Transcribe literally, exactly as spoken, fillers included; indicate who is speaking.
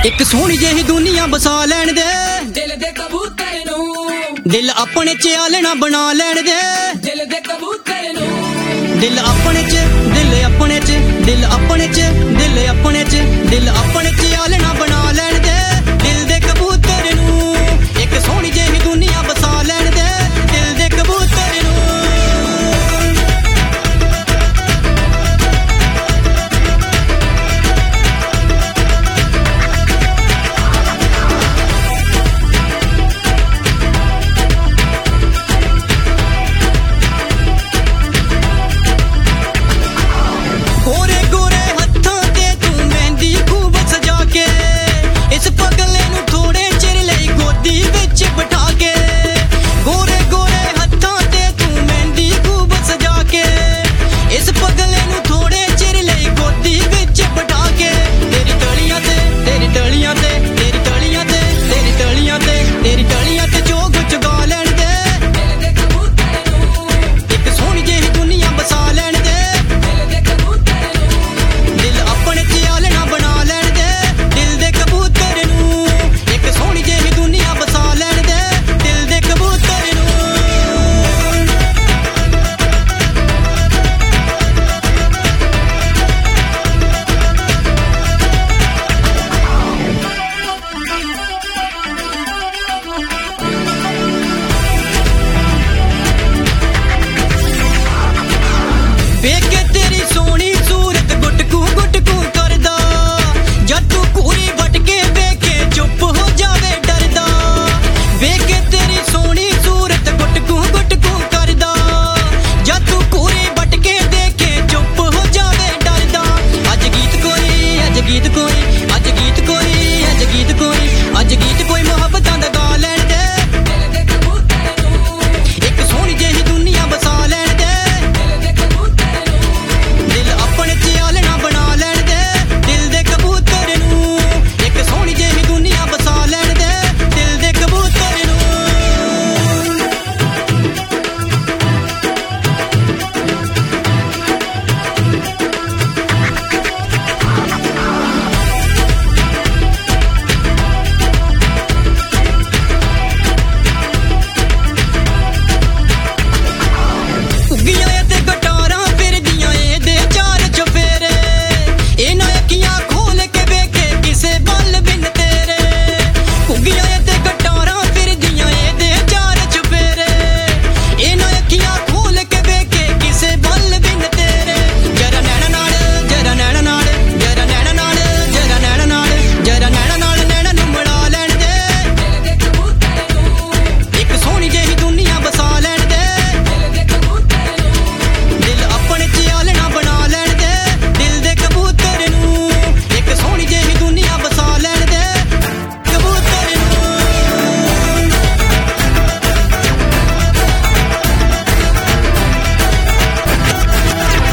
Speaker 1: ਇੱਕ ਸੋਹਣੀ ਜਿਹੀ ਦੁਨੀਆ ਬਸਾ ਲੈਣ ਦੇ
Speaker 2: ਦਿਲ ਦੇ ਕਬੂਤਰ ਨੂੰ,
Speaker 1: ਦਿਲ ਆਪਣੇ ਚ ਆਲਣਾ ਬਣਾ ਲੈਣ ਦੇ
Speaker 2: ਦਿਲ ਦੇ ਕਬੂਤਰ ਨੂੰ,
Speaker 1: ਦਿਲ ਆਪਣੇ ਚ ਦਿਲ ਆਪਣੇ ਚ ਦਿਲ ਆਪਣੇ ਚ ਦਿਲ ਆਪਣੇ ਚ ਦਿਲ ਆਪਣੇ ਚ ਆਲਣਾ ਬਣਾ ਲੈਣ ਦੇ ਦਿਲ ਦੇ ਕਬੂਤਰ ਨੂੰ। ਇੱਕ ਸੋਹਣੀ ਜਿਹੀ ਦੁਨੀਆ ਬਸਾ ਲੈਣ ਦੇ ਦਿਲ ਦੇ ਕਬੂਤਰ ਨੂੰ। ਗੋਰੇ ਗੋਰੇ ਹੱਥਾਂ ਤੇ ਤੂੰ ਮਹਿੰਦੀ ਖੂਬ ਸਜਾ ਕੇ ਇਸ